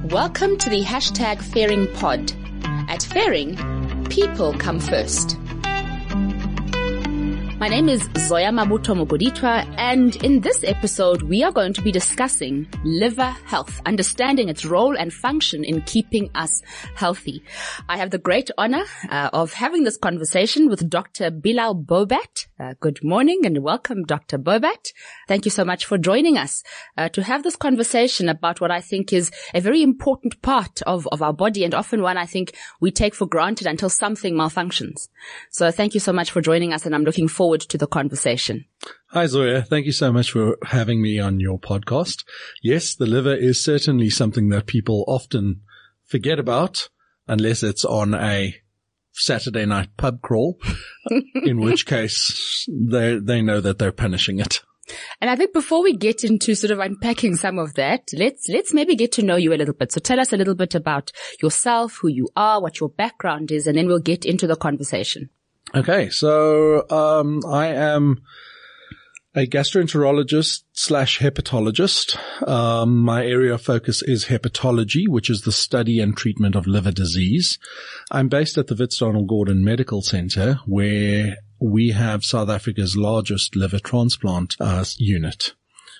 Welcome to the hashtag Fairing Pod. At Fairing, people come first. My name is Zoya Mabuto Muguditwa, and in this episode, we are going to be discussing liver health, understanding its role and function in keeping us healthy. I have the great honor of having this conversation with Dr. Bilal Bobat. Good morning and welcome, Dr. Bobat. Thank you so much for joining us to have this conversation about what I think is a very important part of our body, and often one I think we take for granted until something malfunctions. So thank you so much for joining us, and I'm looking forward to the conversation. Hi, Zoya. Thank you so much for having me on your podcast. Yes, the liver is certainly something that people often forget about unless it's on a Saturday night pub crawl, in which case they know that they're punishing it. And I think before we get into sort of unpacking some of that, let's maybe get to know you a little bit. So tell us a little bit about yourself, who you are, what your background is, and then we'll get into the conversation. Okay, so I am a gastroenterologist / hepatologist. My area of focus is hepatology, which is the study and treatment of liver disease. I'm based at the Wits Donald Gordon Medical Center, where we have South Africa's largest liver transplant unit.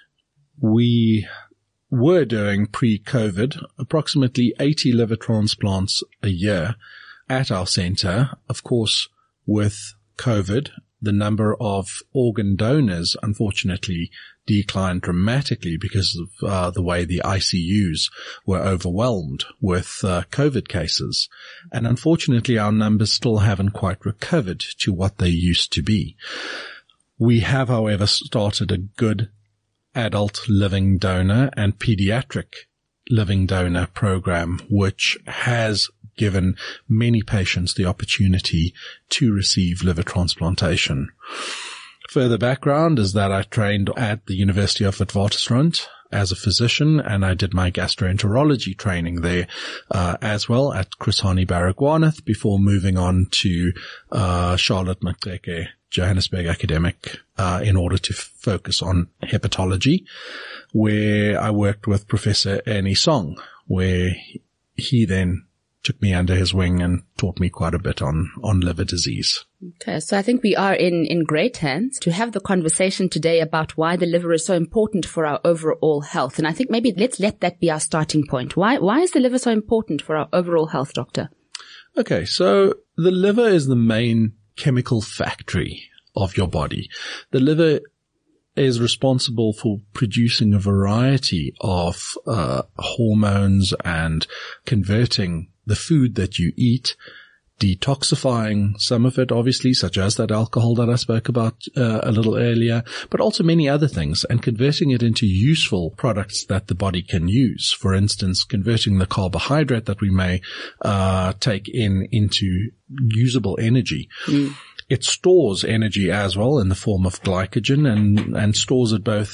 We were doing pre-COVID approximately 80 liver transplants a year at our center. Of course, with COVID, the number of organ donors unfortunately declined dramatically because of the way the ICUs were overwhelmed with COVID cases. And unfortunately, our numbers still haven't quite recovered to what they used to be. We have, however, started a good adult living donor and pediatric living donor program, which has given many patients the opportunity to receive liver transplantation. Further background is that I trained at the University of Witwatersrand as a physician, and I did my gastroenterology training there as well at Chris Hani Baragwanath before moving on to Charlotte Maxeke Johannesburg Academic in order to focus on hepatology, where I worked with Professor Ernie Song, where he then took me under his wing and taught me quite a bit on liver disease. Okay, so I think we are in great hands to have the conversation today about why the liver is so important for our overall health. And I think maybe let's let that be our starting point. Why is the liver so important for our overall health, Doctor? Okay, so the liver is the main chemical factory of your body. The liver is responsible for producing a variety of hormones and converting the food that you eat, detoxifying some of it, obviously, such as that alcohol that I spoke about a little earlier, but also many other things, and converting it into useful products that the body can use. For instance, converting the carbohydrate that we may take into usable energy. It stores energy as well in the form of glycogen and stores it both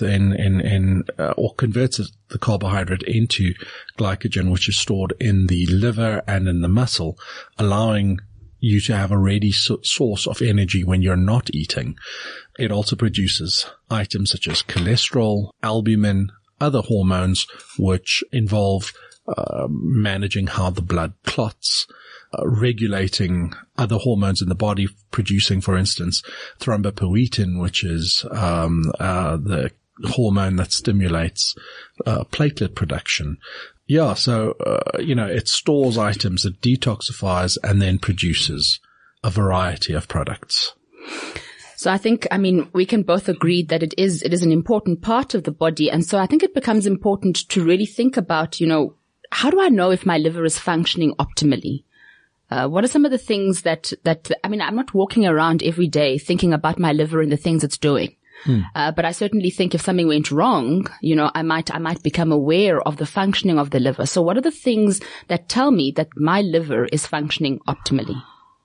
or converts the carbohydrate into glycogen, which is stored in the liver and in the muscle, allowing you to have a ready source of energy when you're not eating. It also produces items such as cholesterol, albumin, other hormones, which involve managing how the blood clots, regulating other hormones in the body, producing, for instance, thrombopoietin, which is the hormone that stimulates platelet production. Yeah, so it stores items, it detoxifies, and then produces a variety of products. So I think, we can both agree that it is an important part of the body. And so I think it becomes important to really think about, how do I know if my liver is functioning optimally? What are some of the things that I'm not walking around every day thinking about my liver and the things it's doing. But I certainly think if something went wrong, I might become aware of the functioning of the liver. So what are the things that tell me that my liver is functioning optimally?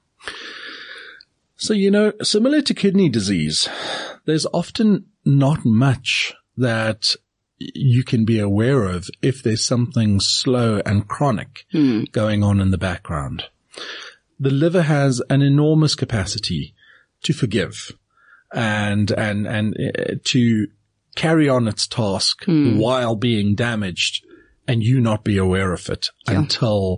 So, similar to kidney disease, there's often not much that you can be aware of if there's something slow and chronic going on in the background. The liver has an enormous capacity to forgive and to carry on its task while being damaged and you not be aware of it until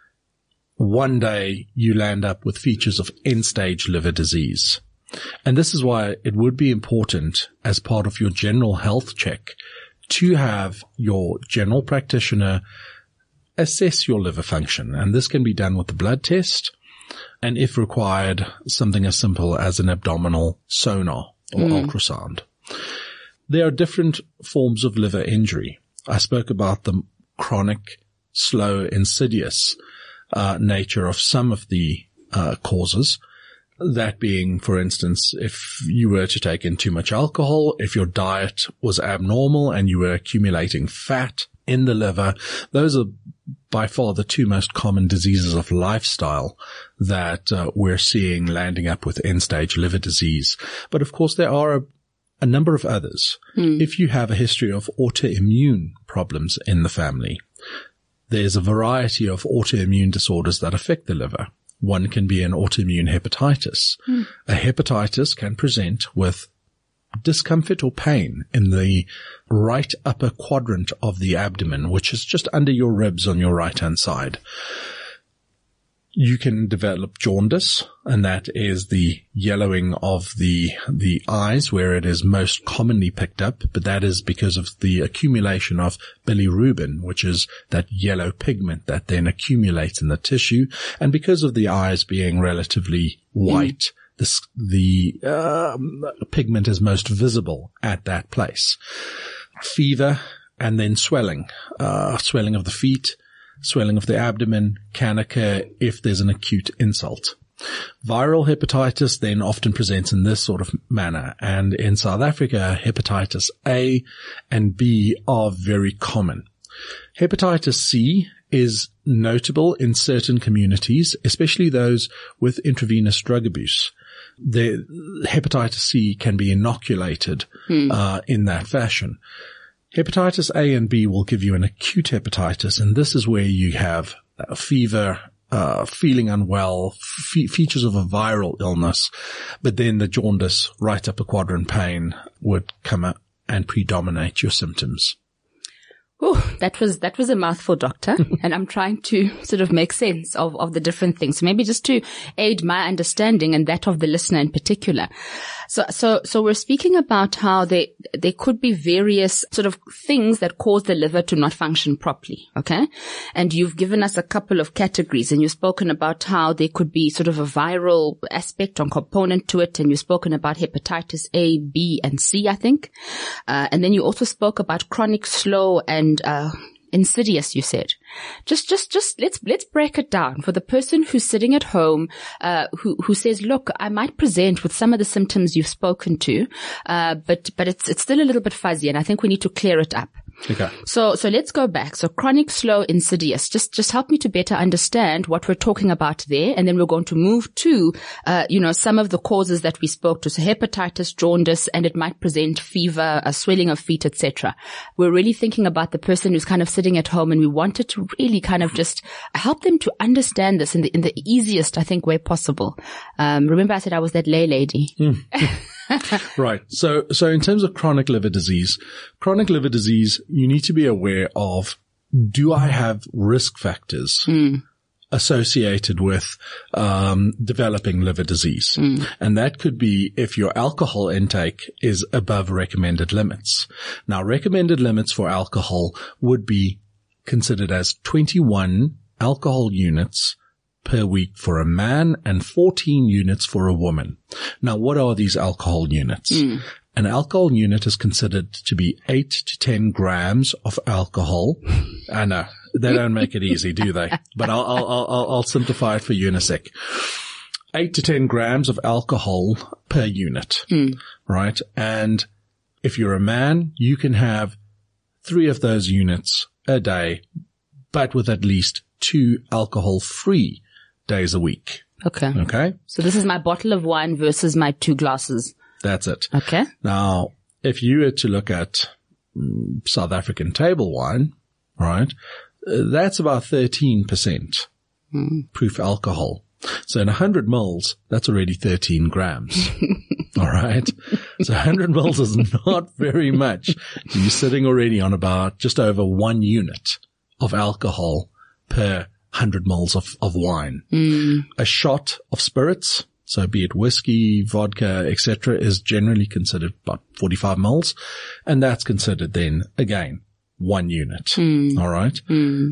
one day you land up with features of end-stage liver disease. And this is why it would be important as part of your general health check to have your general practitioner assess your liver function. And this can be done with the blood test, and if required, something as simple as an abdominal sonar or ultrasound. There are different forms of liver injury. I spoke about the chronic, slow, insidious nature of some of the causes. That being, for instance, if you were to take in too much alcohol, if your diet was abnormal and you were accumulating fat in the liver, those are by far the two most common diseases of lifestyle that we're seeing landing up with end-stage liver disease. But of course, there are a number of others. If you have a history of autoimmune problems in the family, there's a variety of autoimmune disorders that affect the liver. One can be an autoimmune hepatitis. A hepatitis can present with discomfort or pain in the right upper quadrant of the abdomen, which is just under your ribs on your right-hand side. You can develop jaundice, and that is the yellowing of the eyes where it is most commonly picked up, but that is because of the accumulation of bilirubin, which is that yellow pigment that then accumulates in the tissue. And because of the eyes being relatively white, the pigment is most visible at that place. Fever, and then swelling of the feet, swelling of the abdomen can occur if there's an acute insult. Viral hepatitis then often presents in this sort of manner, and in South Africa, hepatitis A and B are very common. Hepatitis C is notable in certain communities, especially those with intravenous drug abuse. The hepatitis C can be inoculated in that fashion. Hepatitis A and B will give you an acute hepatitis, and this is where you have a fever, feeling unwell, features of a viral illness, but then the jaundice, right upper quadrant pain would come up and predominate your symptoms. Oh, that was a mouthful, doctor. And I'm trying to sort of make sense of the different things. So maybe just to aid my understanding and that of the listener in particular. So we're speaking about how there could be various sort of things that cause the liver to not function properly. Okay. And you've given us a couple of categories, and you've spoken about how there could be sort of a viral aspect or component to it. And you've spoken about hepatitis A, B, and C, I think. And then you also spoke about chronic, slow, and insidious, you said. Just let's break it down for the person who's sitting at home, who says, look, I might present with some of the symptoms you've spoken to, but it's still a little bit fuzzy, and I think we need to clear it up. Okay. So let's go back. So chronic, slow, insidious. Just help me to better understand what we're talking about there. And then we're going to move to, some of the causes that we spoke to. So hepatitis, jaundice, and it might present fever, a swelling of feet, etc. We're really thinking about the person who's kind of sitting at home, and we wanted to really kind of just help them to understand this in the easiest, I think, way possible. Remember I said I was that lay lady. Right. So in terms of chronic liver disease, you need to be aware of, do I have risk factors associated with developing liver disease? And that could be if your alcohol intake is above recommended limits. Now, recommended limits for alcohol would be considered as 21 alcohol units per week for a man and 14 units for a woman. Now, what are these alcohol units? An alcohol unit is considered to be 8 to 10 grams of alcohol. I know they don't make it easy, do they? But I'll simplify it for you in a sec. 8 to 10 grams of alcohol per unit, right? And if you're a man, you can have 3 of those units a day, but with at least 2 alcohol-free days a week. Okay. So this is my bottle of wine versus my 2 glasses. That's it. Okay. Now, if you were to look at South African table wine, right, that's about 13% proof alcohol. So in 100 mils, that's already 13 grams. All right. So 100 mils is not very much. You're sitting already on about just over 1 unit of alcohol per 100 mils of wine. A shot of spirits, so be it whiskey, vodka, etc., is generally considered about 45 mils. And that's considered then, again, 1 unit. All right.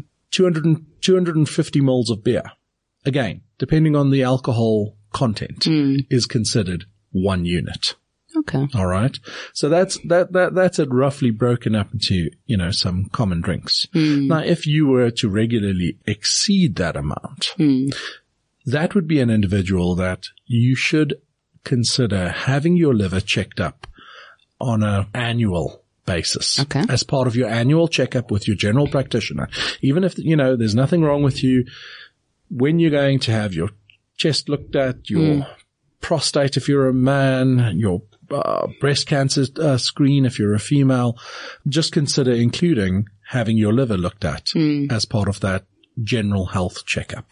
250 mils of beer, again, depending on the alcohol content, is considered 1 unit. Okay. All right. So that's it roughly broken up into, some common drinks. Now, if you were to regularly exceed that amount, that would be an individual that you should consider having your liver checked up on an annual basis. Okay. As part of your annual checkup with your general practitioner. Even if, there's nothing wrong with you, when you're going to have your chest looked at, your prostate if you're a man, your breast cancer screen if you're a female, just consider including having your liver looked at as part of that general health checkup.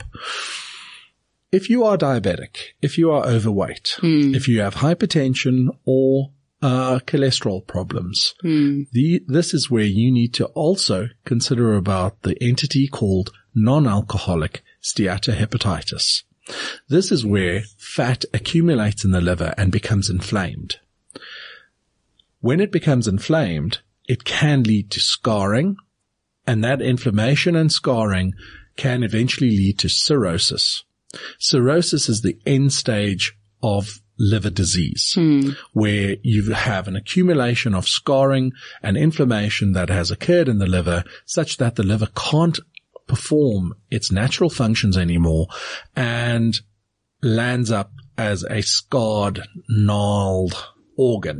If you are diabetic, if you are overweight, if you have hypertension or cholesterol problems, this is where you need to also consider about the entity called non-alcoholic steatohepatitis. This is where fat accumulates in the liver and becomes inflamed. When it becomes inflamed, it can lead to scarring, and that inflammation and scarring can eventually lead to cirrhosis. Cirrhosis is the end stage of liver disease, where you have an accumulation of scarring and inflammation that has occurred in the liver such that the liver can't perform its natural functions anymore and lands up as a scarred, gnarled organ.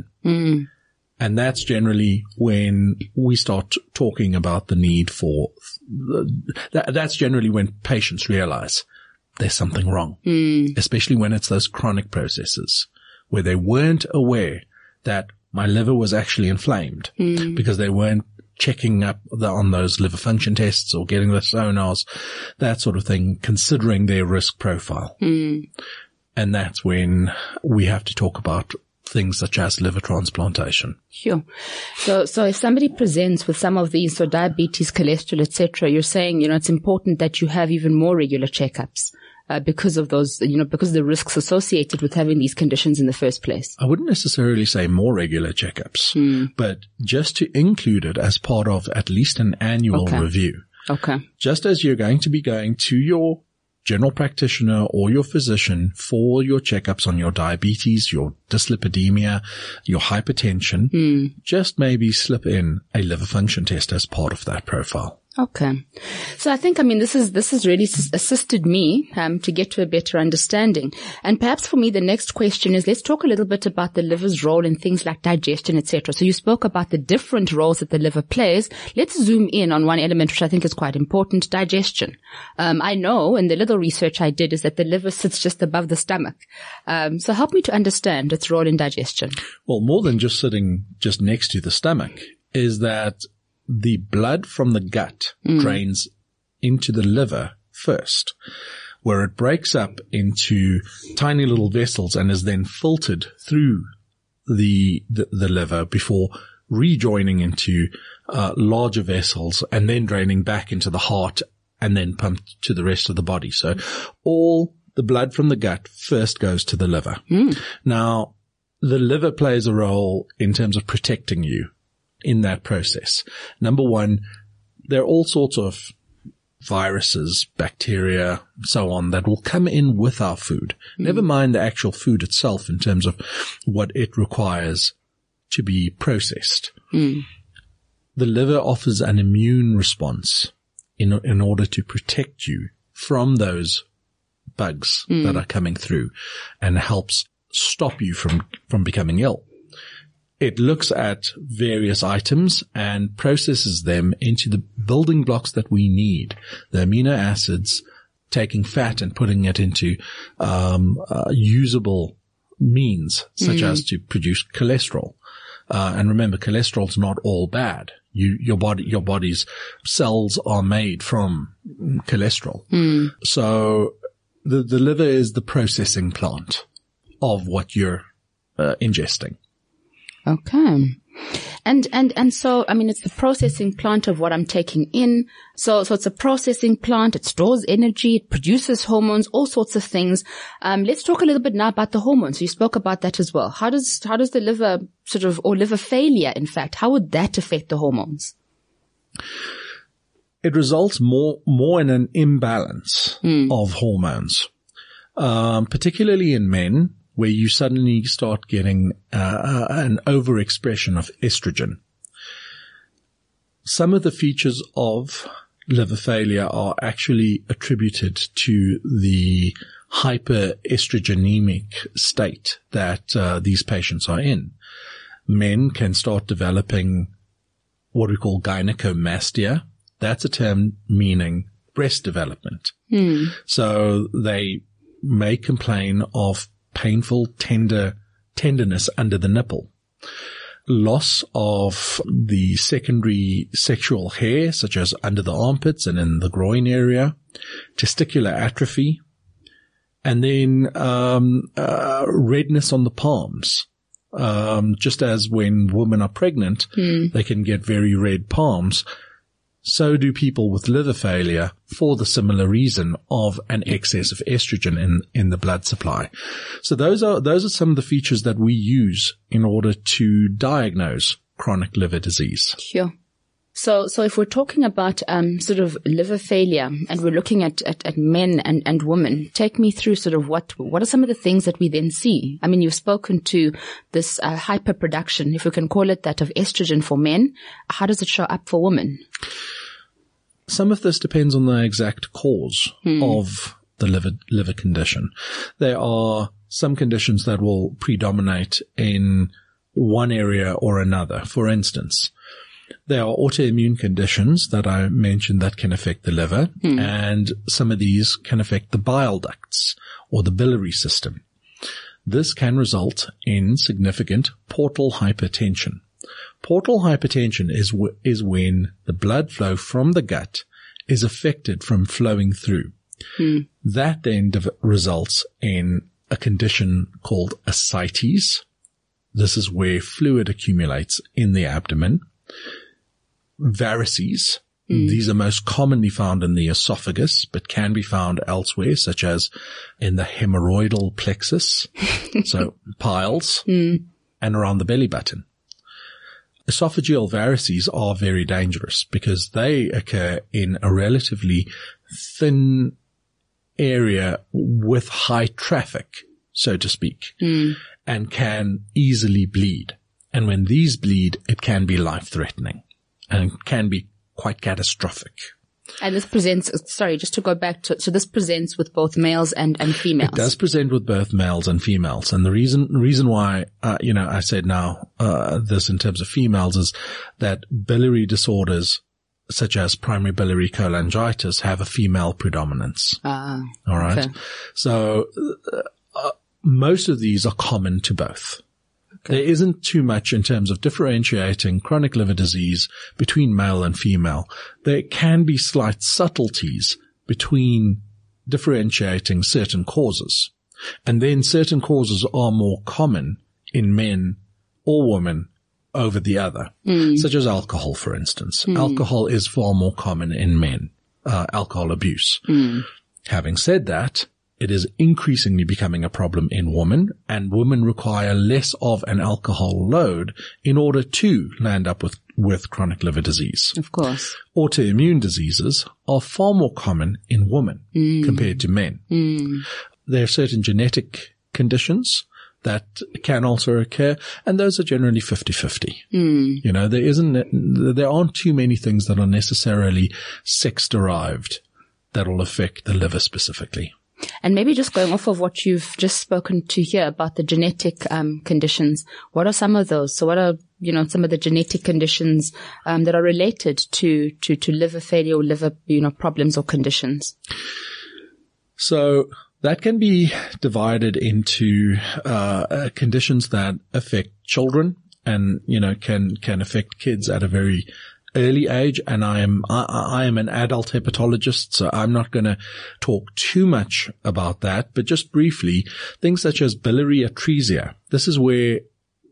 And that's generally when we start talking about the need for that's generally when patients realize there's something wrong, especially when it's those chronic processes where they weren't aware that my liver was actually inflamed because they weren't checking up on those liver function tests or getting the sonars, that sort of thing, considering their risk profile. And that's when we have to talk about things such as liver transplantation. Sure. So if somebody presents with some of these, so diabetes, cholesterol, etc., you're saying, it's important that you have even more regular checkups. Because of those, because of the risks associated with having these conditions in the first place. I wouldn't necessarily say more regular checkups, but just to include it as part of at least an annual review. Okay. Just as you're going to be going to your general practitioner or your physician for your checkups on your diabetes, your dyslipidemia, your hypertension, just maybe slip in a liver function test as part of that profile. Okay. So I think, this has really assisted me, to get to a better understanding. And perhaps for me, the next question is, let's talk a little bit about the liver's role in things like digestion, etc. So you spoke about the different roles that the liver plays. Let's zoom in on one element, which I think is quite important, digestion. I know in the little research I did is that the liver sits just above the stomach. So help me to understand its role in digestion. Well, more than just sitting just next to the stomach is that the blood from the gut drains into the liver first, where it breaks up into tiny little vessels and is then filtered through the liver before rejoining into larger vessels and then draining back into the heart and then pumped to the rest of the body. So all the blood from the gut first goes to the liver. Now, the liver plays a role in terms of protecting you in that process. Number one, there are all sorts of viruses, bacteria, so on, that will come in with our food. Never mind the actual food itself in terms of what it requires to be processed. The liver offers an immune response in order to protect you from those bugs that are coming through and helps stop you from becoming ill. It looks at various items and processes them into the building blocks that we need, the amino acids, taking fat and putting it into usable means, such as to produce cholesterol. And remember, cholesterol is not all bad. Your body's cells are made from cholesterol. So the liver is the processing plant of what you're ingesting. Okay. And so, I mean, it's the processing plant of what I'm taking in. So it's a processing plant. It stores energy. It produces hormones, all sorts of things. Let's talk a little bit now about the hormones. You spoke about that as well. How does the liver or liver failure, in fact, how would that affect the hormones? It results more in an imbalance of hormones, particularly in men, where you suddenly start getting an overexpression of estrogen. Some of the features of liver failure are actually attributed to the hyperestrogenic state that these patients are in. Men can start developing what we call gynecomastia. That's a term meaning breast development. So they may complain of painful tenderness under the nipple, loss of the secondary sexual hair, such as under the armpits and in the groin area, testicular atrophy, and then redness on the palms. Just as when women are pregnant, they can get very red palms. So do people with liver failure for the similar reason of an excess of estrogen in the blood supply. So those are some of the features that we use in order to diagnose chronic liver disease. Sure. So if we're talking about sort of liver failure and we're looking at men and women, take me through sort of what are some of the things that we then see? I mean, you've spoken to this hyperproduction, if we can call it that, of estrogen for men. How does it show up for women? Some of this depends on the exact cause of the liver condition. There are some conditions that will predominate in one area or another. For instance, there are autoimmune conditions that I mentioned that can affect the liver, and some of these can affect the bile ducts or the biliary system. This can result in significant portal hypertension. Portal hypertension is when the blood flow from the gut is affected from flowing through. That then results in a condition called ascites. This is where fluid accumulates in the abdomen. Varices. These are most commonly found in the esophagus, but can be found elsewhere, such as in the hemorrhoidal plexus, so piles, and around the belly button. Esophageal varices are very dangerous because they occur in a relatively thin area with high traffic, so to speak, and can easily bleed. And when these bleed, it can be life-threatening and can be quite catastrophic. And this presents, just to go back to, so this presents with both males and females. It does present with both males and females. And the reason why, I said now, this in terms of females is that biliary disorders such as primary biliary cholangitis have a female predominance. All right. Okay. So, most of these are common to both. There isn't too much in terms of differentiating chronic liver disease between male and female. There can be slight subtleties between differentiating certain causes. And then certain causes are more common in men or women over the other, such as alcohol, for instance. Alcohol is far more common in men, alcohol abuse. Having said that, it is increasingly becoming a problem in women, and women require less of an alcohol load in order to land up with chronic liver disease. Of course. Autoimmune diseases are far more common in women compared to men. There are certain genetic conditions that can also occur, and those are generally 50-50. There aren't too many things that are necessarily sex-derived that will affect the liver specifically. And maybe just going off of what you've just spoken to here about the genetic conditions, what are some of those? So what are, some of the genetic conditions that are related to liver failure or liver, problems or conditions? So that can be divided into conditions that affect children and, can affect kids at a very early age, and I am an adult hepatologist, so I'm not going to talk too much about that, but just briefly, things such as biliary atresia. This is where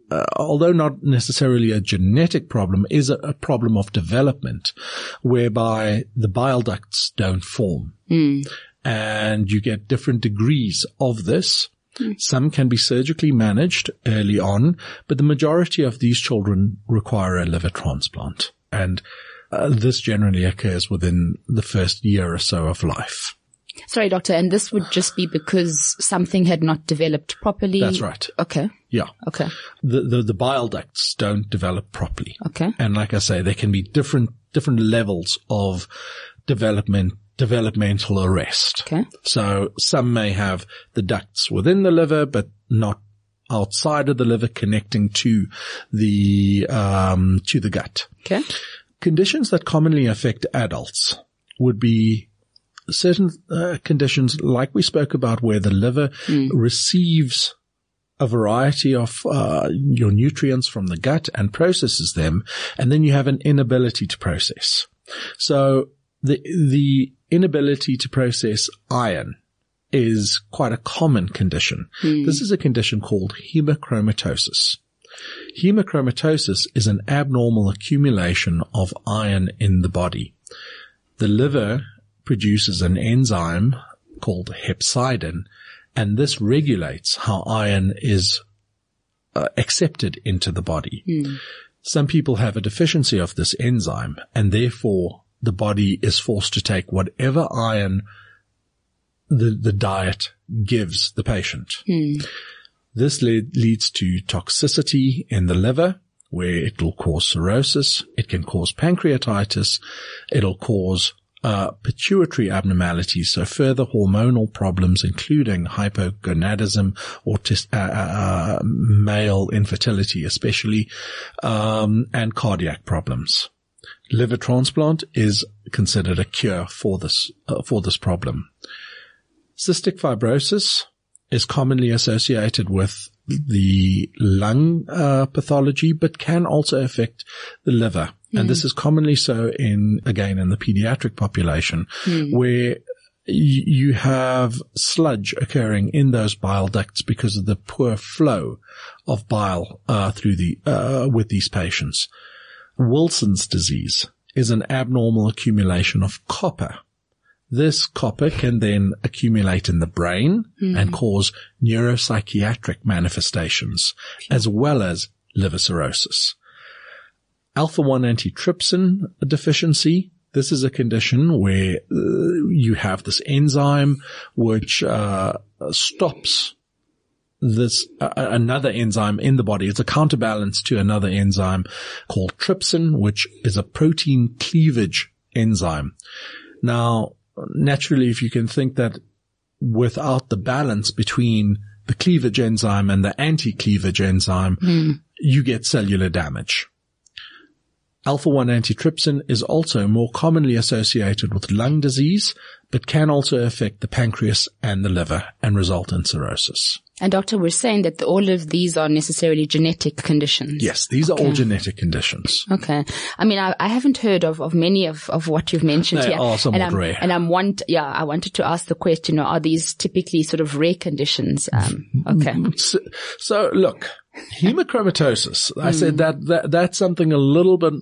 although not necessarily a genetic problem, is a problem of development whereby the bile ducts don't form. And you get different degrees of this. Some can be surgically managed early on, but the majority of these children require a liver transplant. And this generally occurs within the first year or so of life. Sorry, doctor, and this would just be because something had not developed properly? That's right. Okay. Yeah. Okay. The bile ducts don't develop properly. Okay. And like I say, there can be different levels of developmental arrest. Okay. So some may have the ducts within the liver, but not outside of the liver connecting to the gut. Okay. Conditions that commonly affect adults would be certain conditions like we spoke about where the liver receives a variety of your nutrients from the gut and processes them, and then you have an inability to process. So the inability to process iron is quite a common condition. This is a condition called hemochromatosis. Hemochromatosis is an abnormal accumulation of iron in the body. The liver produces an enzyme called hepcidin, and this regulates how iron is accepted into the body. Some people have a deficiency of this enzyme, and therefore the body is forced to take whatever iron the diet gives the patient. This leads to toxicity in the liver, where it will cause cirrhosis. It can cause pancreatitis. It'll cause pituitary abnormalities, so further hormonal problems, including hypogonadism or male infertility especially, and cardiac problems. Liver transplant is considered a cure for this problem. Cystic fibrosis is commonly associated with the lung pathology, but can also affect the liver. And this is commonly so in the pediatric population, where you have sludge occurring in those bile ducts because of the poor flow of bile with these patients. Wilson's disease is an abnormal accumulation of copper. This copper can then accumulate in the brain and cause neuropsychiatric manifestations, as well as liver cirrhosis. Alpha-1 antitrypsin deficiency. This is a condition where you have this enzyme which stops this another enzyme in the body. It's a counterbalance to another enzyme called trypsin, which is a protein cleavage enzyme. Now, naturally, if you can think that without the balance between the cleavage enzyme and the anti-cleavage enzyme, you get cellular damage. Alpha-1 antitrypsin is also more commonly associated with lung disease, but can also affect the pancreas and the liver and result in cirrhosis. And doctor, we're saying that all of these are necessarily genetic conditions. Yes, these are all genetic conditions. Okay. I mean, I haven't heard of many of what you've mentioned here. They are somewhat rare. And I wanted to ask the question, are these typically sort of rare conditions? Okay. So look, hemochromatosis, I said that's something a little bit,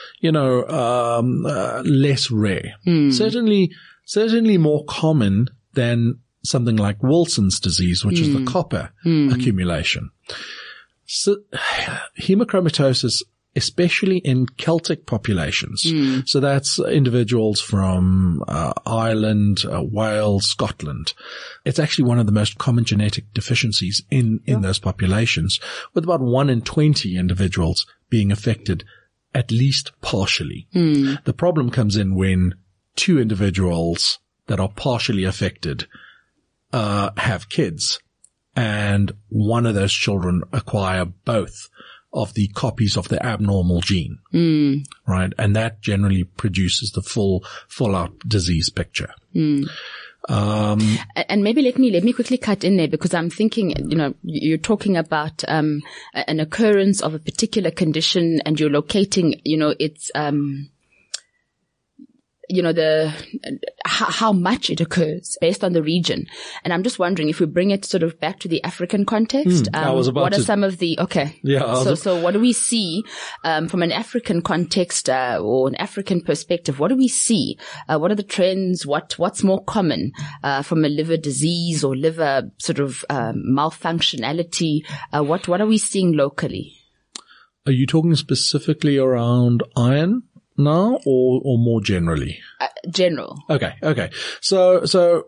less rare. Certainly more common than something like Wilson's disease, which is the copper accumulation. So, hemochromatosis, especially in Celtic populations. So that's individuals from Ireland, Wales, Scotland. It's actually one of the most common genetic deficiencies in those populations, with about 1 in 20 individuals being affected at least partially. The problem comes in when 2 individuals that are partially affected have kids, and one of those children acquire both of the copies of the abnormal gene, right? And that generally produces the full out disease picture. And maybe let me quickly cut in there, because I'm thinking, you're talking about an occurrence of a particular condition, and you're locating, its how much it occurs based on the region. And I'm just wondering if we bring it sort of back to the African context. What are some of the, so what do we see, from an African context, or an African perspective? What do we see? What are the trends? What's more common, from a liver disease or liver sort of, malfunctionality? What are we seeing locally? Are you talking specifically around iron now or more generally? General. Okay. So,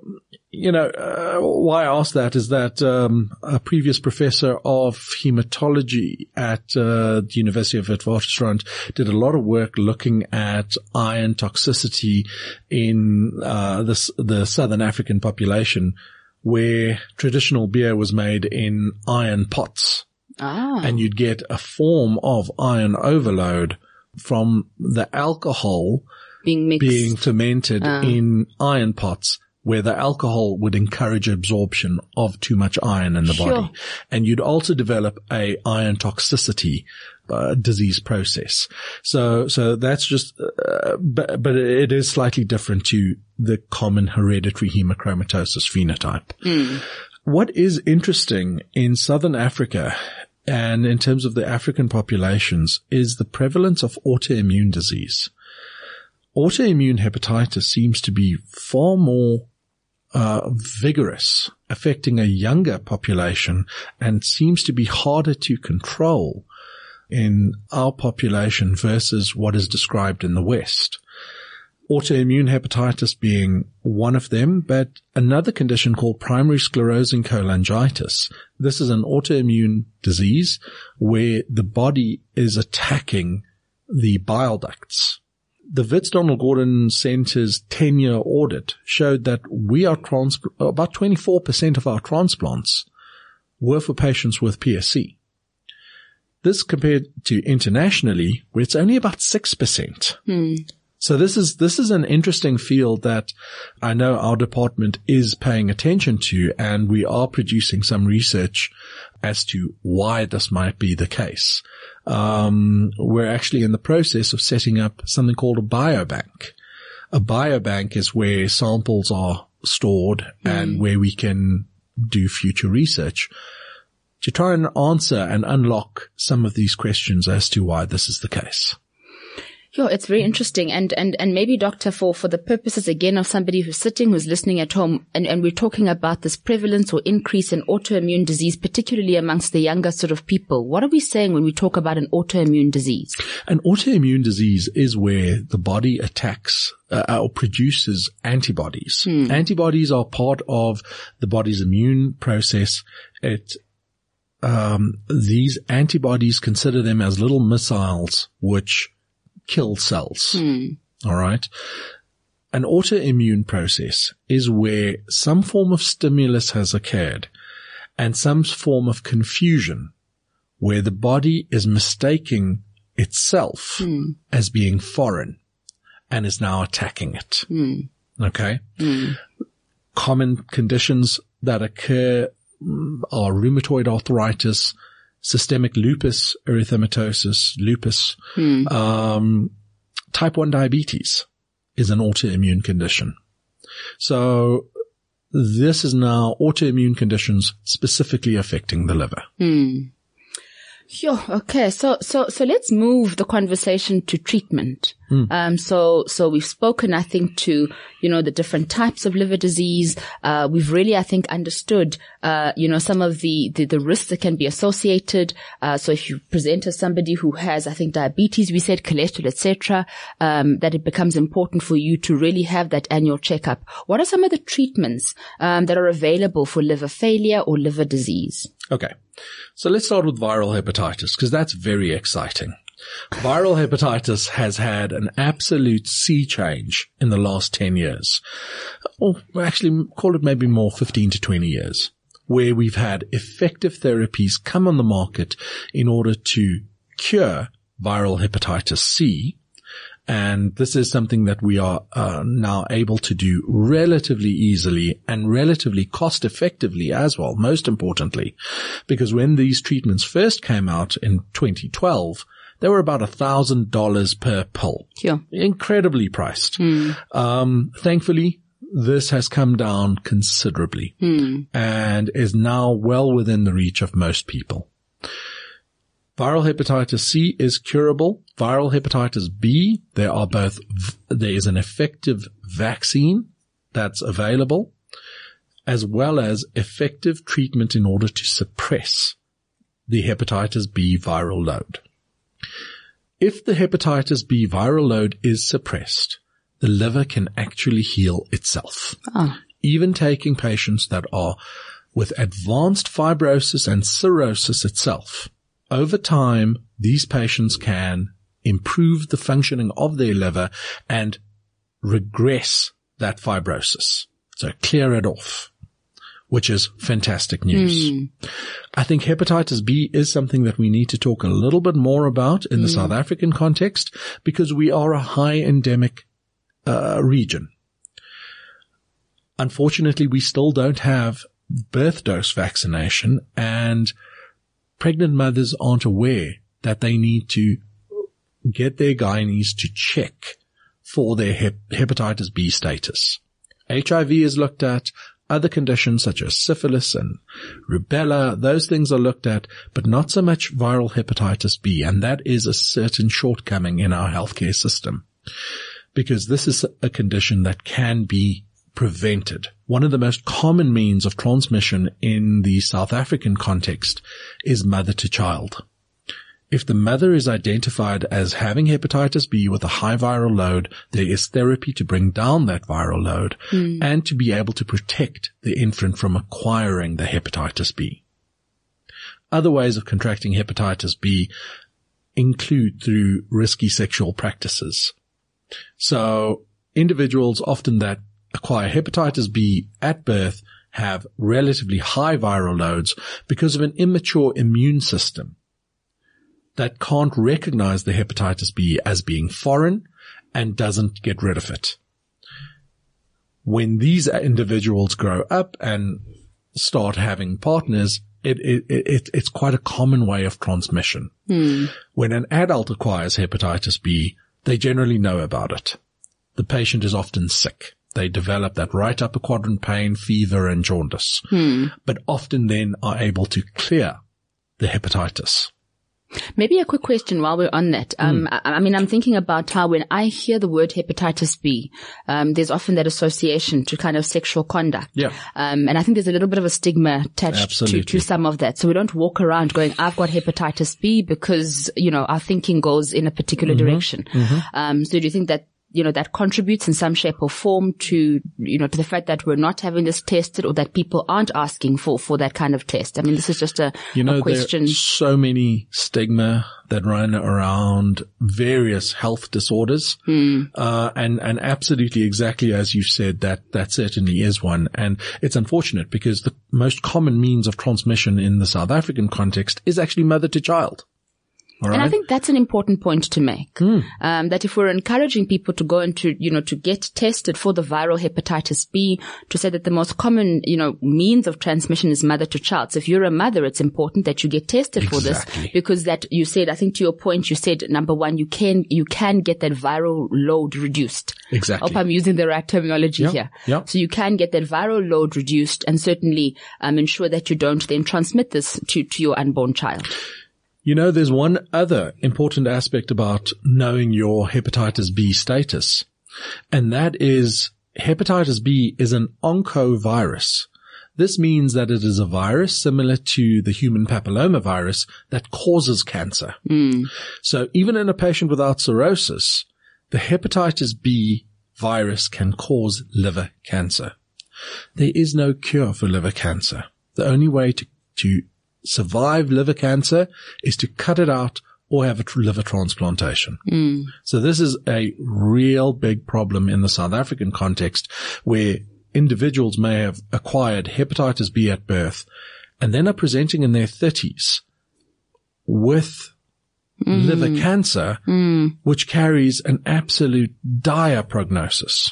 why I asked that is that, a previous professor of hematology at, the University of Witwatersrand did a lot of work looking at iron toxicity in, the Southern African population, where traditional beer was made in iron pots. And you'd get a form of iron overload from the alcohol being fermented in iron pots, where the alcohol would encourage absorption of too much iron in the body. And you'd also develop a iron toxicity disease process. So that's just, but it is slightly different to the common hereditary hemochromatosis phenotype. What is interesting in Southern Africa and in terms of the African populations is the prevalence of autoimmune disease. Autoimmune hepatitis seems to be far more vigorous, affecting a younger population, and seems to be harder to control in our population versus what is described in the West. Autoimmune hepatitis being one of them, but another condition called primary sclerosing cholangitis. This is an autoimmune disease where the body is attacking the bile ducts. The Wits Donald Gordon Center's 10-year audit showed that about 24% of our transplants were for patients with PSC. This compared to internationally, where it's only about 6%. So this is an interesting field that I know our department is paying attention to, and we are producing some research as to why this might be the case. We're actually in the process of setting up something called a biobank. A biobank is where samples are stored and where we can do future research to try and answer and unlock some of these questions as to why this is the case. Yeah, it's very interesting. And maybe, Doctor, for the purposes again of somebody who's listening at home, and we're talking about this prevalence or increase in autoimmune disease, particularly amongst the younger sort of people. What are we saying when we talk about an autoimmune disease? An autoimmune disease is where the body attacks or produces antibodies. Antibodies are part of the body's immune process. These antibodies, consider them as little missiles which kill cells. All right. An autoimmune process is where some form of stimulus has occurred and some form of confusion where the body is mistaking itself as being foreign and is now attacking it. Okay. Common conditions that occur are rheumatoid arthritis, systemic lupus erythematosus, lupus. Type 1 diabetes is an autoimmune condition. So this is now autoimmune conditions specifically affecting the liver. Sure. Okay. So let's move the conversation to treatment. So we've spoken, I think, to, the different types of liver disease. We've really, I think, understood, some of the risks that can be associated. So if you present as somebody who has, I think, diabetes, we said cholesterol, etc., that it becomes important for you to really have that annual checkup. What are some of the treatments, that are available for liver failure or liver disease? Okay. So let's start with viral hepatitis, because that's very exciting. Viral hepatitis has had an absolute sea change in the last 10 years. Or actually, call it maybe more 15 to 20 years, where we've had effective therapies come on the market in order to cure viral hepatitis C. And this is something that we are now able to do relatively easily and relatively cost effectively as well, most importantly, because when these treatments first came out in 2012, they were about $1,000 per pill. Sure. Incredibly priced. Thankfully, this has come down considerably and is now well within the reach of most people. Viral hepatitis C is curable. Viral hepatitis B, there is an effective vaccine that's available, as well as effective treatment in order to suppress the hepatitis B viral load. If the hepatitis B viral load is suppressed, the liver can actually heal itself. Even taking patients that are with advanced fibrosis and cirrhosis itself, over time, these patients can improve the functioning of their liver and regress that fibrosis. So clear it off, which is fantastic news. I think hepatitis B is something that we need to talk a little bit more about in the South African context, because we are a high endemic region. Unfortunately, we still don't have birth dose vaccination, and pregnant mothers aren't aware that they need to get their gynaes to check for their hepatitis B status. HIV is looked at, other conditions such as syphilis and rubella, those things are looked at, but not so much viral hepatitis B, and that is a certain shortcoming in our healthcare system, because this is a condition that can be prevented. One of the most common means of transmission in the South African context is mother to child. If the mother is identified as having hepatitis B with a high viral load, there is therapy to bring down that viral load and to be able to protect the infant from acquiring the hepatitis B. Other ways of contracting hepatitis B include through risky sexual practices. So individuals often that acquire hepatitis B at birth have relatively high viral loads because of an immature immune system that can't recognize the hepatitis B as being foreign and doesn't get rid of it. When these individuals grow up and start having partners, it's quite a common way of transmission. When an adult acquires hepatitis B, they generally know about it. The patient is often sick. They develop that right upper quadrant pain, fever, and jaundice, but often then are able to clear the hepatitis. Maybe a quick question while we're on that. I mean, I'm thinking about how when I hear the word hepatitis B, there's often that association to kind of sexual conduct. Yeah. And I think there's a little bit of a stigma attached to some of that. So we don't walk around going, I've got hepatitis B, because, you know, our thinking goes in a particular direction. So do you think that, you know, that contributes in some shape or form to, you know, to the fact that we're not having this tested, or that people aren't asking for that kind of test? I mean, this is just a question. There's so many stigma that run around various health disorders. And absolutely exactly as you said, that certainly is one. And it's unfortunate because the most common means of transmission in the South African context is actually mother to child. All right. And I think that's an important point to make, that if we're encouraging people to go into, you know, to get tested for the viral hepatitis B, to say that the most common, you know, means of transmission is mother to child. So if you're a mother, it's important that you get tested for this, because that you said, I think to your point, you said, number one, you can get that viral load reduced. Exactly. I hope I'm using the right terminology here. Yep. So you can get that viral load reduced and certainly, ensure that you don't then transmit this to your unborn child. You know, there's one other important aspect about knowing your hepatitis B status, and that is hepatitis B is an oncovirus. This means that it is a virus similar to the human papillomavirus that causes cancer. So even in a patient without cirrhosis, the hepatitis B virus can cause liver cancer. There is no cure for liver cancer. The only way to survive liver cancer is to cut it out or have a liver transplantation. So this is a real big problem in the South African context, where individuals may have acquired hepatitis B at birth and then are presenting in their 30s with liver cancer, which carries an absolute dire prognosis.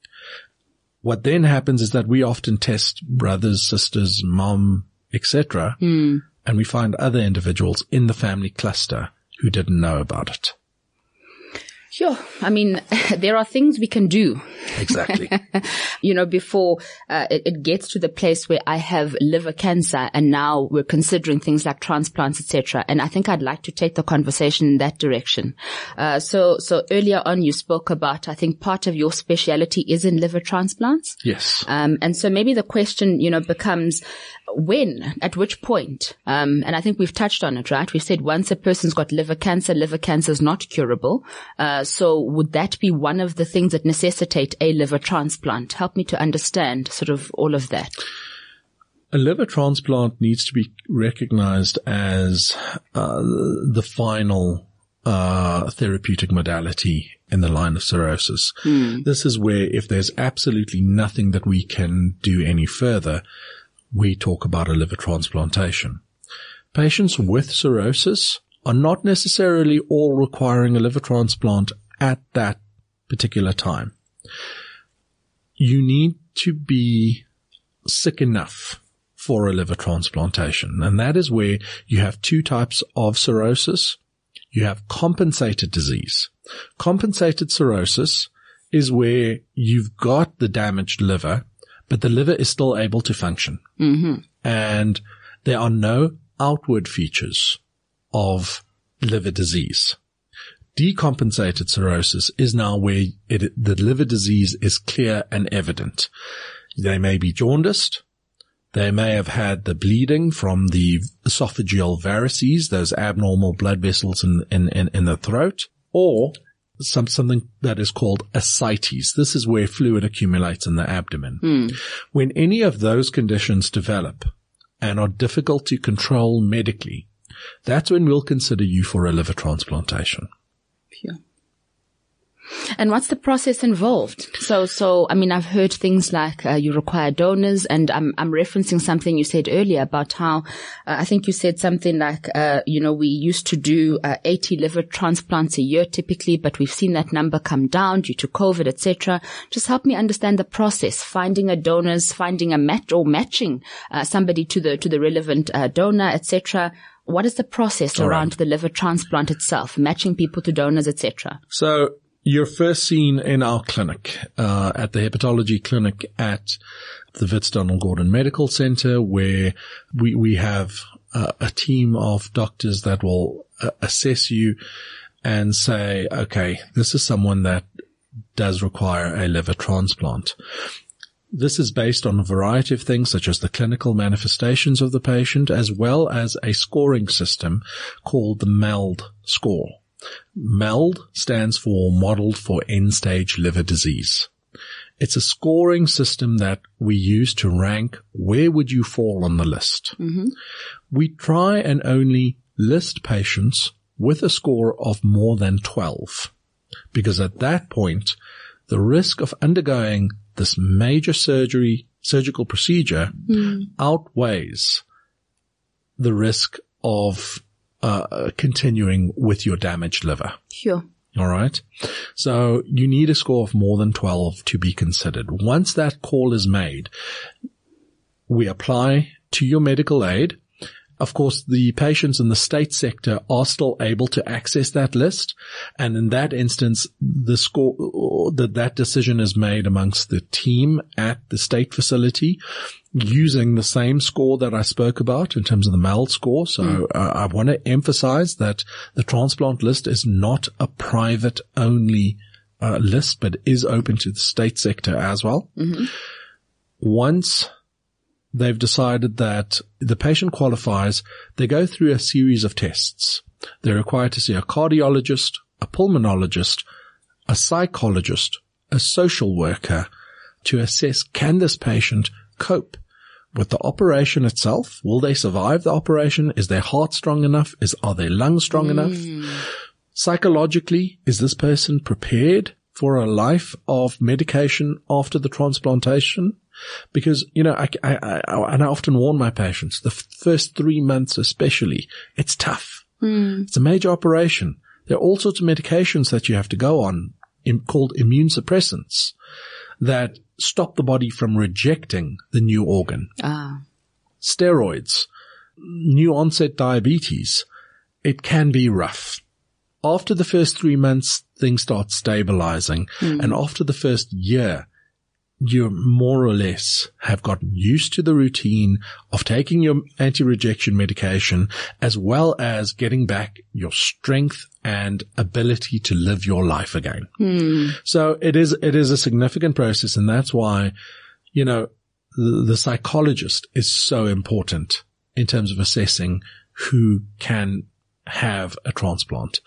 What then happens is that we often test brothers, sisters, mom, etc. And we find other individuals in the family cluster who didn't know about it. Sure. I mean, there are things we can do. Exactly. Before it gets to the place where I have liver cancer and now we're considering things like transplants, etc. And I think I'd like to take the conversation in that direction. So earlier on you spoke about, I think part of your speciality is in liver transplants. Yes. And so maybe the question, becomes when, at which point? And I think we've touched on it, right? We've said once a person's got liver cancer is not curable. So would that be one of the things that necessitate a liver transplant? Help me to understand sort of all of that. A liver transplant needs to be recognized as the final therapeutic modality in the line of cirrhosis. This is where if there's absolutely nothing that we can do any further, we talk about a liver transplantation. Patients with cirrhosis are not necessarily all requiring a liver transplant at that particular time. You need to be sick enough for a liver transplantation. And that is where you have two types of cirrhosis. You have compensated disease. Compensated cirrhosis is where you've got the damaged liver, but the liver is still able to function. Mm-hmm. And there are no outward features of liver disease. Decompensated cirrhosis is now where the liver disease is clear and evident. They may be jaundiced. They may have had the bleeding from the esophageal varices, those abnormal blood vessels in the throat, or something that is called ascites. This is where fluid accumulates in the abdomen. When any of those conditions develop and are difficult to control medically, that's when we'll consider you for a liver transplantation. Pure. And what's the process involved? So, I mean, I've heard things like, you require donors, and I'm referencing something you said earlier about how, I think you said something like, we used to do 80 liver transplants a year typically, but we've seen that number come down due to COVID, etc. Just help me understand the process, finding a donors, finding a match or matching, somebody to the relevant, donor, etc. What is the process around the liver transplant itself, matching people to donors, etc.? So, you're first seen in our clinic, at the hepatology clinic at the Wits Donald Gordon Medical Center, where we have a team of doctors that will assess you and say, okay, this is someone that does require a liver transplant. This is based on a variety of things, such as the clinical manifestations of the patient, as well as a scoring system called the MELD score. MELD stands for Modeled for End-Stage Liver Disease. It's a scoring system that we use to rank where would you fall on the list. Mm-hmm. We try and only list patients with a score of more than 12, because at that point, the risk of undergoing this major surgical procedure outweighs the risk of continuing with your damaged liver. Sure. All right. So you need a score of more than 12 to be considered. Once that call is made, we apply to your medical aid. Of course, the patients in the state sector are still able to access that list. And in that instance, the score, that decision is made amongst the team at the state facility using the same score that I spoke about in terms of the MELD score. So I want to emphasize that the transplant list is not a private only list, but is open to the state sector as well. Mm-hmm. Once they've decided that the patient qualifies, they go through a series of tests. They're required to see a cardiologist, a pulmonologist, a psychologist, a social worker to assess, can this patient cope with the operation itself? Will they survive the operation? Is their heart strong enough? Are their lungs strong enough? Psychologically, is this person prepared for a life of medication after the transplantation? Because, I often warn my patients, the first 3 months especially, it's tough. It's a major operation. There are all sorts of medications that you have to go on called immune suppressants that stop the body from rejecting the new organ. Steroids, new onset diabetes. It can be rough. after the first 3 months, things start stabilizing. And after the first year, you more or less have gotten used to the routine of taking your anti-rejection medication, as well as getting back your strength and ability to live your life again. So it is a significant process. And that's why, the psychologist is so important in terms of assessing who can have a transplant,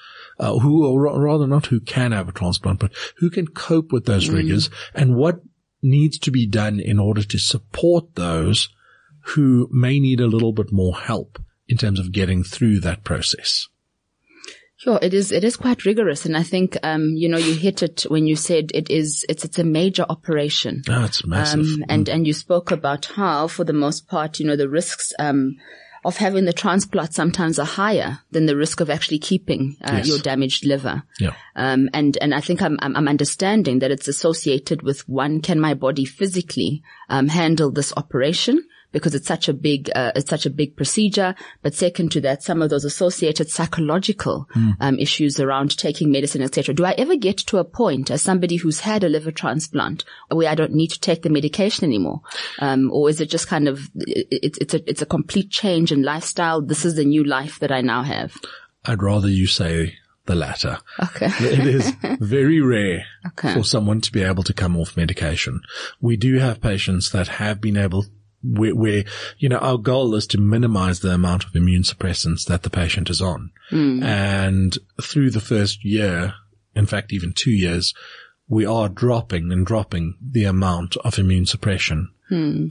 who can have a transplant, but who can cope with those rigors, and what needs to be done in order to support those who may need a little bit more help in terms of getting through that process. Sure, it is quite rigorous, and I think you hit it when you said it's a major operation. Oh, it's massive. And you spoke about how, for the most part, the risks of having the transplant sometimes are higher than the risk of actually keeping your damaged liver. Yeah. And I think I'm understanding that it's associated with, one, can my body physically handle this operation? Because it's such a big procedure. But second to that, some of those associated psychological issues around taking medicine, etc. Do I ever get to a point, as somebody who's had a liver transplant, where I don't need to take the medication anymore? Or is it just kind of, it's a complete change in lifestyle? This is the new life that I now have. I'd rather you say the latter. Okay. It is very rare for someone to be able to come off medication. We do have patients that have been able, where our goal is to minimize the amount of immune suppressants that the patient is on. And through the first year, in fact, even 2 years, we are dropping the amount of immune suppression, in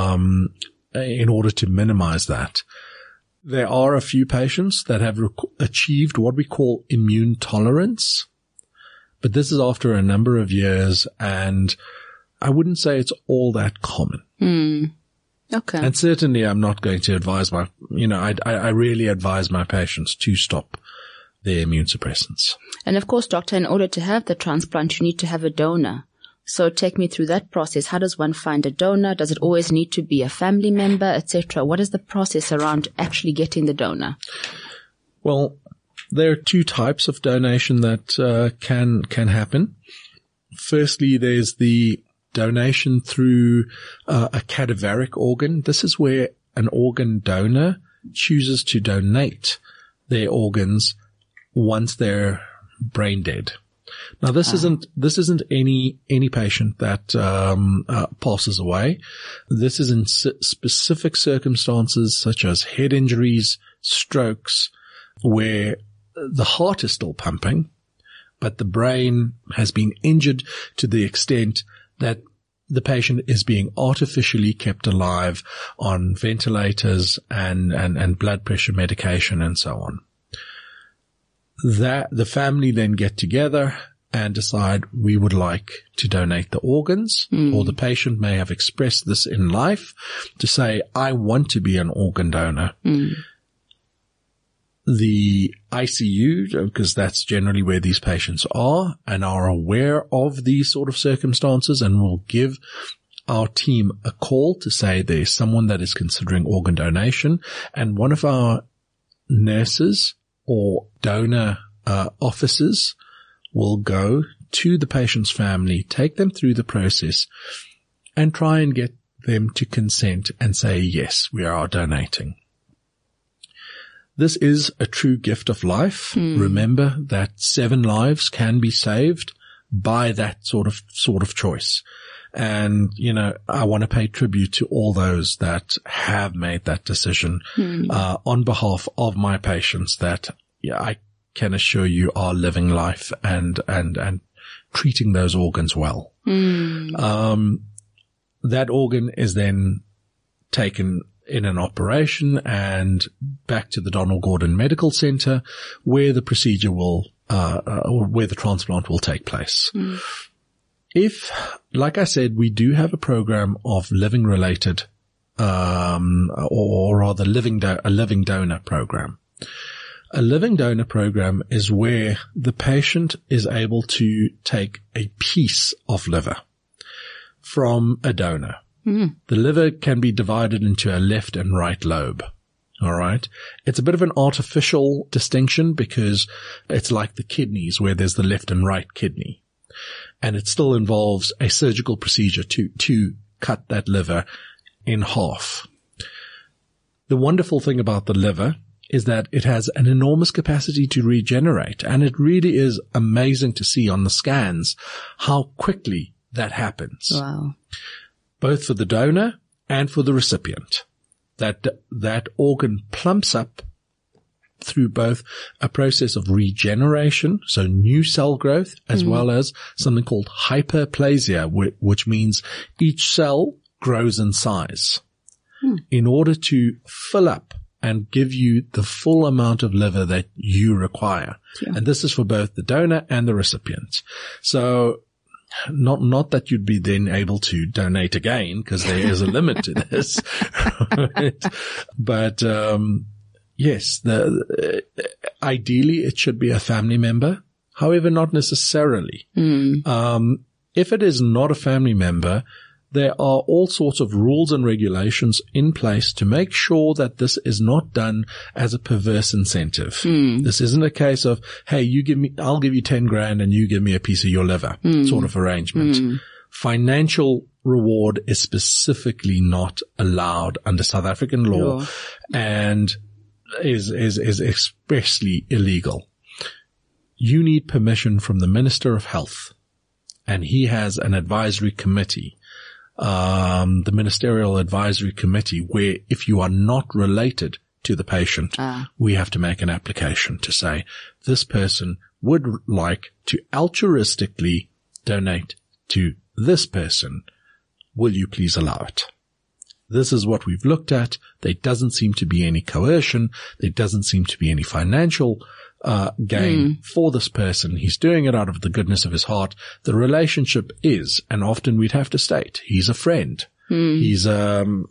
order to minimize that. There are a few patients that have achieved what we call immune tolerance, but this is after a number of years, and I wouldn't say it's all that common. Okay. And certainly I'm not going to advise I really advise my patients to stop their immune suppressants. And of course, doctor, in order to have the transplant, you need to have a donor. So take me through that process. How does one find a donor? Does it always need to be a family member, etc.? What is the process around actually getting the donor? Well, there are 2 types of donation that can happen. Firstly, there's the donation through a cadaveric organ. This is where an organ donor chooses to donate their organs once they're brain dead. Now, this isn't any patient that passes away. This is in specific circumstances such as head injuries, strokes, where the heart is still pumping, but the brain has been injured to the extent that the patient is being artificially kept alive on ventilators and blood pressure medication and so on. That the family then get together and decide we would like to donate the organs, or the patient may have expressed this in life to say, I want to be an organ donor. The ICU, because that's generally where these patients are and are aware of these sort of circumstances, and will give our team a call to say there's someone that is considering organ donation, and one of our nurses or donor officers will go to the patient's family, take them through the process, and try and get them to consent and say, yes, we are donating. This is a true gift of life. Remember that 7 lives can be saved by that sort of choice. And, I want to pay tribute to all those that have made that decision, on behalf of my patients that, I can assure you are living life and treating those organs well. That organ is then taken in an operation and back to the Donald Gordon Medical Center, where the procedure will, where the transplant will take place. If, like I said, we do have a program of living related, or rather a living donor program. A living donor program is where the patient is able to take a piece of liver from a donor. The liver can be divided into a left and right lobe. All right. It's a bit of an artificial distinction because it's like the kidneys where there's the left and right kidney. And it still involves a surgical procedure to cut that liver in half. The wonderful thing about the liver is that it has an enormous capacity to regenerate. And it really is amazing to see on the scans how quickly that happens. Wow. Both for the donor and for the recipient. That organ plumps up through both a process of regeneration, so new cell growth, as well as something called hyperplasia, which means each cell grows in size in order to fill up and give you the full amount of liver that you require. Yeah. And this is for both the donor and the recipient. So not that you'd be then able to donate again, because there is a limit to this. Right? But, yes, ideally it should be a family member. However, not necessarily. If it is not a family member, there are all sorts of rules and regulations in place to make sure that this is not done as a perverse incentive. This isn't a case of, hey, I'll give you 10 grand and you give me a piece of your liver sort of arrangement. Financial reward is specifically not allowed under South African law and is expressly illegal. You need permission from the Minister of Health, and he has an advisory committee. The Ministerial Advisory Committee, where if you are not related to the patient, we have to make an application to say this person would like to altruistically donate to this person. Will you please allow it? This is what we've looked at. There doesn't seem to be any coercion. There doesn't seem to be any financial gain for this person. He's doing it out of the goodness of his heart. The relationship is, and often we'd have to state, he's a friend. He's, this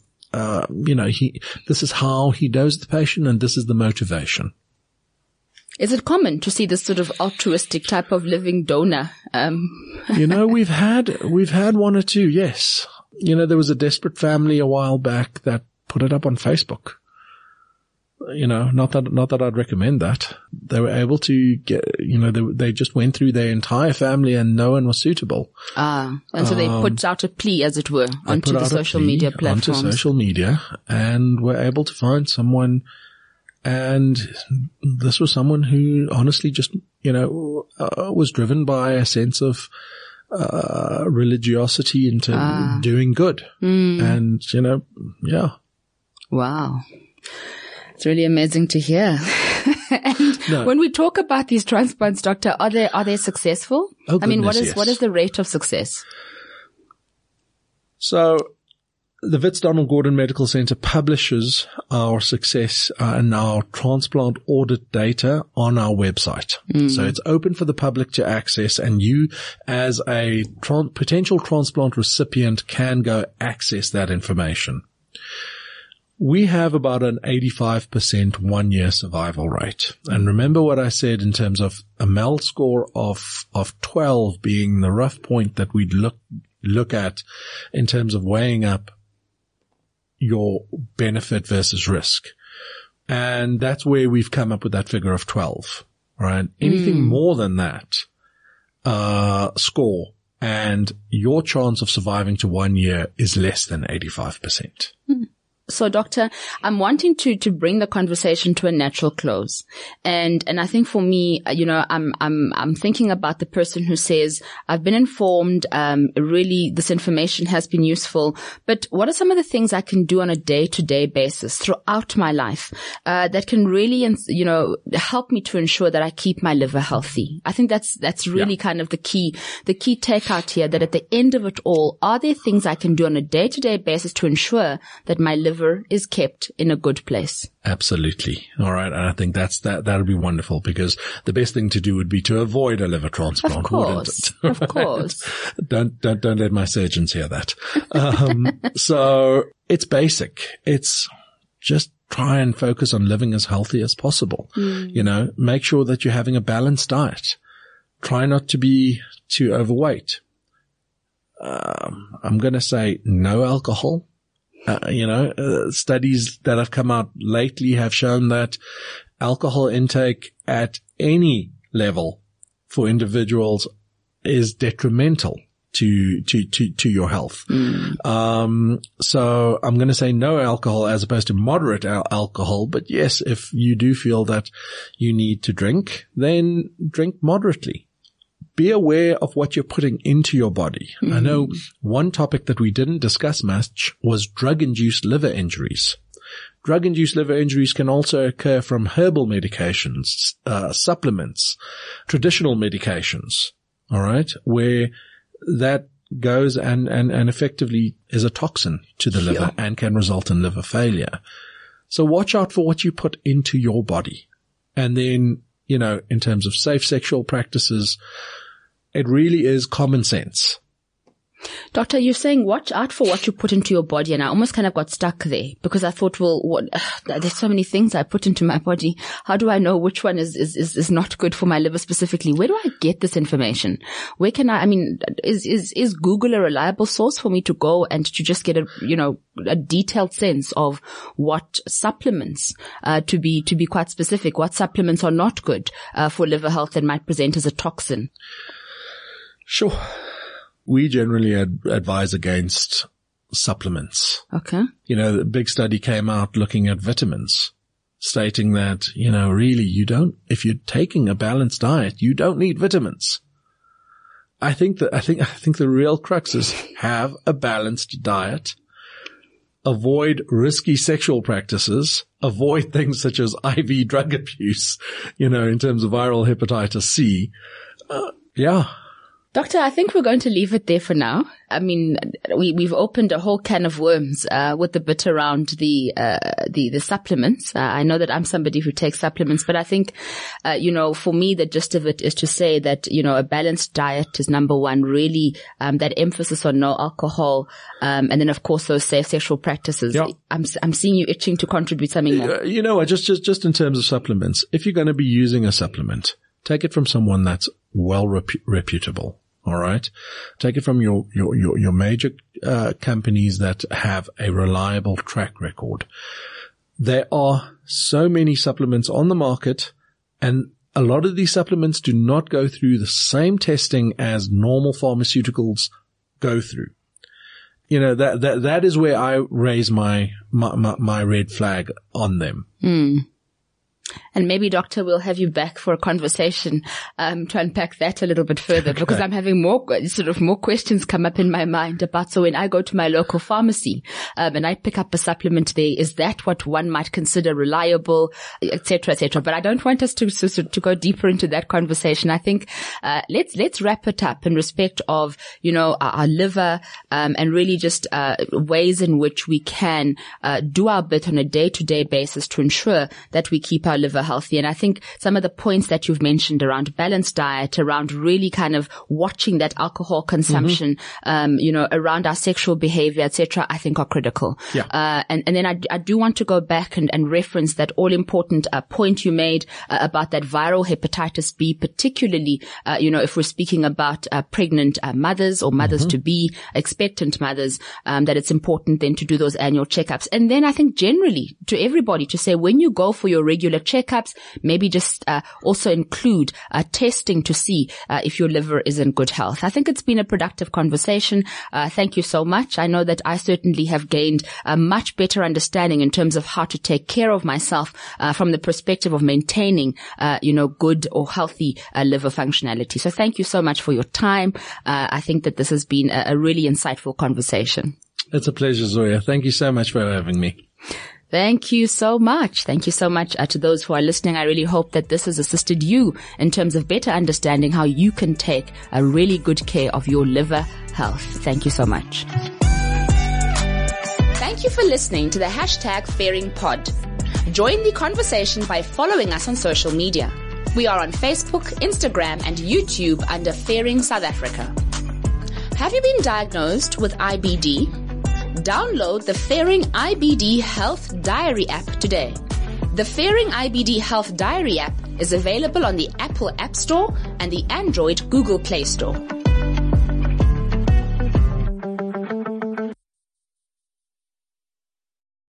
is how he knows the patient, and this is the motivation. Is it common to see this sort of altruistic type of living donor? We've had one or two. Yes. There was a desperate family a while back that put it up on Facebook. Not that I'd recommend that. They were able to get, they just went through their entire family and no one was suitable. And so they put out a plea, as it were, onto the social media platforms. Onto social media, and were able to find someone. And this was someone who honestly just, was driven by a sense of religiosity into doing good. And, yeah. Wow. It's really amazing to hear. And when we talk about these transplants, doctor, are they successful? Oh, goodness, what is the rate of success? So the Wits Donald Gordon Medical Center publishes our success and our transplant audit data on our website. So it's open for the public to access, and you as a potential transplant recipient can go access that information. We have about an 85% 1-year survival rate. And remember what I said in terms of a MEL score of 12 being the rough point that we'd look at in terms of weighing up your benefit versus risk. And that's where we've come up with that figure of 12, right? Anything more than that, score, and your chance of surviving to 1 year is less than 85%. So, doctor, I'm wanting to bring the conversation to a natural close. And I think for me, I'm thinking about the person who says, I've been informed, really this information has been useful, but what are some of the things I can do on a day-to-day basis throughout my life, that can really, help me to ensure that I keep my liver healthy? I think that's really kind of the key takeout here, that at the end of it all, are there things I can do on a day-to-day basis to ensure that my liver is kept in a good place? Absolutely. All right. And I think that'll be wonderful, because the best thing to do would be to avoid a liver transplant. Of course. Of course. Don't let my surgeons hear that. So it's basic. It's just try and focus on living as healthy as possible. Make sure that you're having a balanced diet. Try not to be too overweight. I'm going to say no alcohol. Studies that have come out lately have shown that alcohol intake at any level for individuals is detrimental to your health. So I'm going to say no alcohol as opposed to moderate alcohol. But yes, if you do feel that you need to drink, then drink moderately. Be aware of what you're putting into your body. I know one topic that we didn't discuss much was drug-induced liver injuries. Drug-induced liver injuries can also occur from herbal medications, supplements, traditional medications, all right, where that goes and effectively is a toxin to the liver and can result in liver failure. So watch out for what you put into your body. And then, in terms of safe sexual practices, it really is common sense. Doctor, you're saying watch out for what you put into your body, and I almost kind of got stuck there because I thought, there's so many things I put into my body. How do I know which one is not good for my liver specifically? Where do I get this information? Where can is Google a reliable source for me to go and to just get a detailed sense of what supplements, to be quite specific, what supplements are not good, for liver health and might present as a toxin? Sure. We generally advise against supplements. Okay. The big study came out looking at vitamins, stating that, really if you're taking a balanced diet, you don't need vitamins. I think the real crux is have a balanced diet, avoid risky sexual practices, avoid things such as IV drug abuse, in terms of viral hepatitis C. Doctor, I think we're going to leave it there for now. I mean, we've opened a whole can of worms, with the bit around the supplements. I know that I'm somebody who takes supplements, but I think, for me, the gist of it is to say that, a balanced diet is number one, really, that emphasis on no alcohol, and then of course those safe sexual practices. Yeah. I'm seeing you itching to contribute something more. Just in terms of supplements, if you're going to be using a supplement, take it from someone that's well reputable. All right. Take it from your major, companies that have a reliable track record. There are so many supplements on the market, and a lot of these supplements do not go through the same testing as normal pharmaceuticals go through. That is where I raise my red flag on them. And maybe, Doctor, we'll have you back for a conversation to unpack that a little bit further, because I'm having more questions come up in my mind about, so when I go to my local pharmacy and I pick up a supplement there, is that what one might consider reliable, et cetera, et cetera. But I don't want us to go deeper into that conversation. I think let's wrap it up in respect of, our liver, and really just ways in which we can do our bit on a day-to-day basis to ensure that we keep our liver healthy. And I think some of the points that you've mentioned around balanced diet, around really kind of watching that alcohol consumption, around our sexual behavior, etc., I think are critical. Yeah. And then I do want to go back and reference that all important point you made about that viral hepatitis B, particularly, if we're speaking about pregnant mothers or mothers to be, expectant mothers, that it's important then to do those annual checkups. And then I think generally to everybody to say, when you go for your regular checkups, maybe just also include testing to see if your liver is in good health. I think it's been a productive conversation. Thank you so much. I know that I certainly have gained a much better understanding in terms of how to take care of myself from the perspective of maintaining, good or healthy liver functionality. So thank you so much for your time. I think that this has been a really insightful conversation. It's a pleasure, Zoya. Thank you so much for having me. Thank you so much. Thank you so much to those who are listening. I really hope that this has assisted you in terms of better understanding how you can take a really good care of your liver health. Thank you so much. Thank you for listening to the #FairingPod. Join the conversation by following us on social media. We are on Facebook, Instagram, and YouTube under Fairing South Africa. Have you been diagnosed with IBD? Download the Fairing IBD Health Diary app today. The Fairing IBD Health Diary app is available on the Apple App Store and the Android Google Play Store.